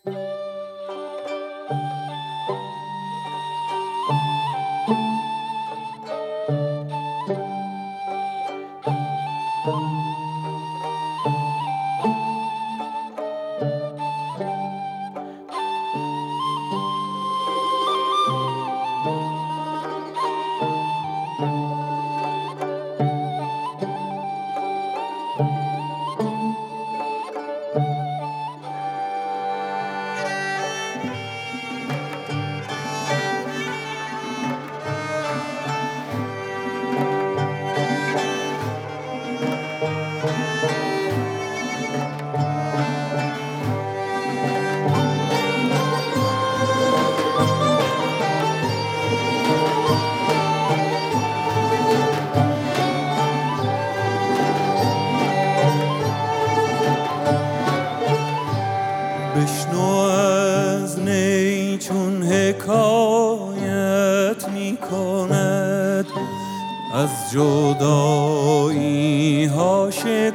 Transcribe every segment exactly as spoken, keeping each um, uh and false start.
بشنو از نی چون حکایت می کند، از جدایی ها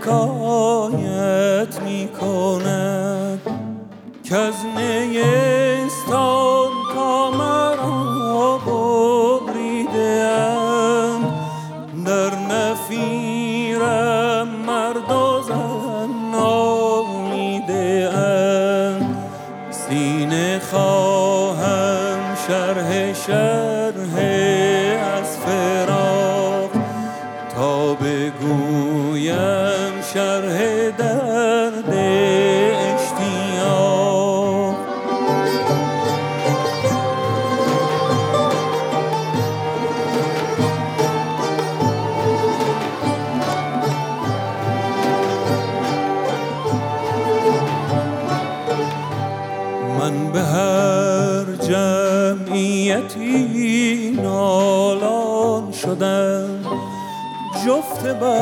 شکایت می کند، که از نیستان تا مرا ببریده ام، در نفیرم مرد و زن نامیده ام. سینه خواهم شرح شرح از فراق، تا بگویم شرح درد اشتیاق. من به هر جمعیتی نالان شدم، جفت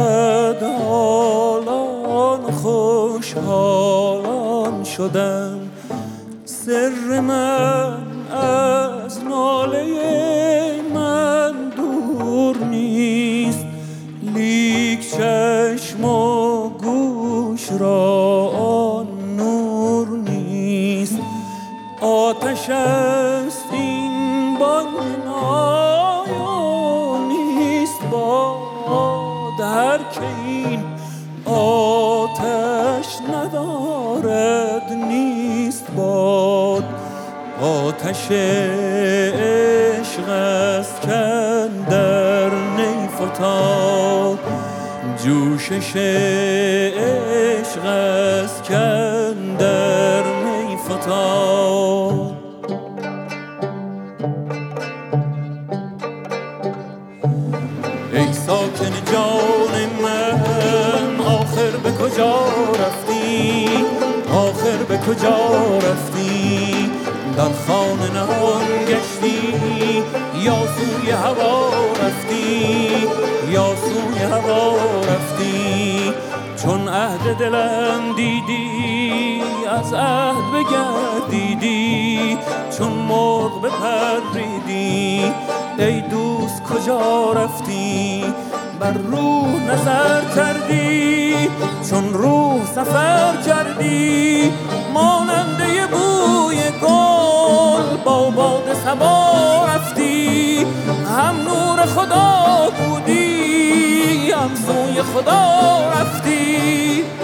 بدحالان خوشحالان شدم. سر من از ناله من دور نیست، لیک چشم و گوش را آن نور نیست. آتش است این بانگ نایانیست باد، هر که این آتش ندارد نیست باد. آتش عشق است کاندر نی فتاد، جوشش عشق است کاندر نی فتاد. ای ساکن جان من، آخر به کجا رفتی؟ آخر به کجا رفتی؟ در خانه نهان گشتی یا سوی هوا رفتی؟ یا سوی هوا رفتی؟ چون عهد دلم دیدی از عهد بگردیدی، چون مرغ بپریدی ای دوست کجا رفتی؟ بر روح نظر کردی چون روح سفر کردی، ماننده بوی گل با باد صبا رفتی. هم نور خدا بودی هم سوی خدا رفتی.